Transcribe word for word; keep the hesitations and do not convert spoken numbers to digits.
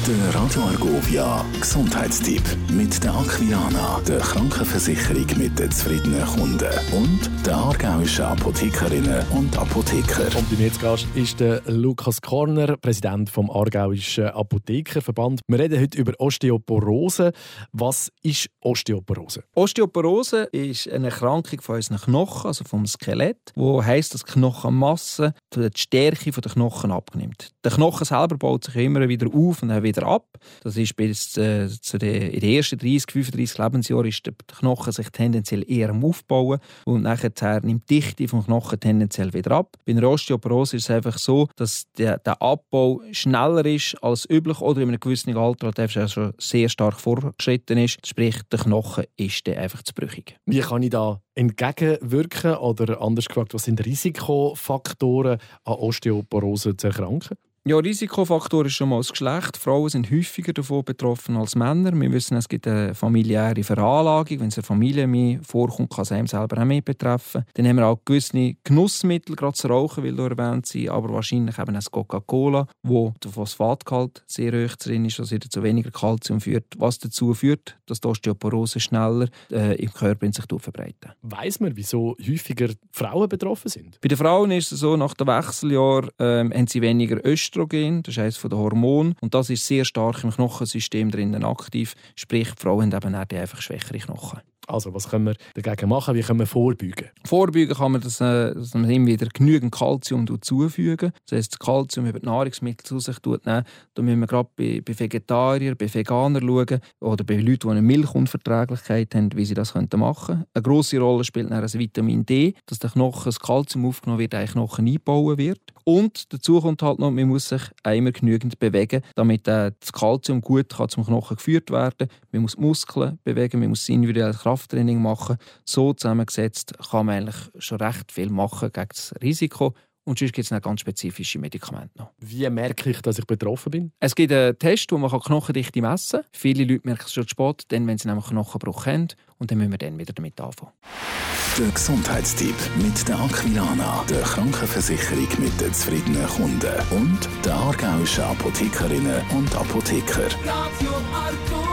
Der Radio Argovia Gesundheitstipp mit der Aquilana, der Krankenversicherung mit den zufriedenen Kunden und der aargauischen Apothekerinnen und Apotheker. Und bei mir zu Gast ist der Lukas Korner, Präsident vom Aargauischen Apothekerverband. Wir reden heute über Osteoporose. Was ist Osteoporose? Osteoporose ist eine Erkrankung von unseren Knochen, also vom Skelett, wo heisst, dass die Knochenmasse die Stärke der Knochen abnimmt. Der Knochen selber baut sich immer wieder auf und dann wieder ab. Das ist bis äh, zu den, in den ersten dreißig, fünfunddreißig Lebensjahren ist der Knochen sich tendenziell eher am Aufbauen und nachher nimmt die Dichte vom Knochen tendenziell wieder ab. Bei einer Osteoporose ist es einfach so, dass der, der Abbau schneller ist als üblich oder in einem gewissen Alter halt schon sehr stark fortgeschritten ist. Sprich, der Knochen ist dann einfach zu brüchig. Wie kann ich da entgegenwirken? Oder anders gefragt, was sind Risikofaktoren, an Osteoporose zu erkranken? Ja, Risikofaktor ist schon mal das Geschlecht. Frauen sind häufiger davon betroffen als Männer. Wir wissen, es gibt eine familiäre Veranlagung. Wenn es eine Familie mehr vorkommt, kann es einem selber auch mehr betreffen. Dann haben wir auch gewisse Genussmittel, gerade das Rauchen will erwähnt sein, aber wahrscheinlich eben auch Coca-Cola, wo der Phosphatgehalt sehr hoch drin ist, was wieder zu weniger Kalzium führt, was dazu führt, dass die Osteoporose schneller äh, im Körper in sich verbreitet. Weiss man, wieso häufiger Frauen betroffen sind? Bei den Frauen ist es so, nach dem Wechseljahr ähm, haben sie weniger Östrogen. Östrogen, das ist eines der Hormone, und das ist sehr stark im Knochensystem drinnen aktiv. Sprich, die Frauen haben eben auch einfach schwächere Knochen. Also, was können wir dagegen machen? Wie können wir vorbeugen? Vorbeugen kann man, dass, äh, dass man ihm wieder genügend Kalzium zufügen. Das heisst, das Kalzium über die Nahrungsmittel zu sich nehmen. Da müssen wir gerade bei, bei Vegetariern, bei Veganern schauen oder bei Leuten, die eine Milchunverträglichkeit haben, wie sie das machen könnten. Eine grosse Rolle spielt dann das Vitamin D, dass der Knochen das Kalzium aufgenommen wird, der Knochen eingebaut wird. Und dazu kommt halt noch, man muss sich einmal genügend bewegen, damit äh, das Kalzium gut kann zum Knochen geführt werden kann. Man muss Muskeln bewegen, man muss individuelles Krafttraining machen. So zusammengesetzt kann man eigentlich schon recht viel machen gegen das Risiko. Und sonst gibt es noch ganz spezifische Medikamente noch. Wie merke ich, dass ich betroffen bin? Es gibt einen Test, wo man Knochendichte messen kann. Viele Leute merken es schon zu spät, dann, wenn sie nämlich Knochenbruch haben. Und dann müssen wir dann wieder damit anfangen. Der Gesundheitstipp mit der Aquilana, der Krankenversicherung mit den zufriedenen Kunden und der aargauischen Apothekerinnen und Apotheker. Radio Argo.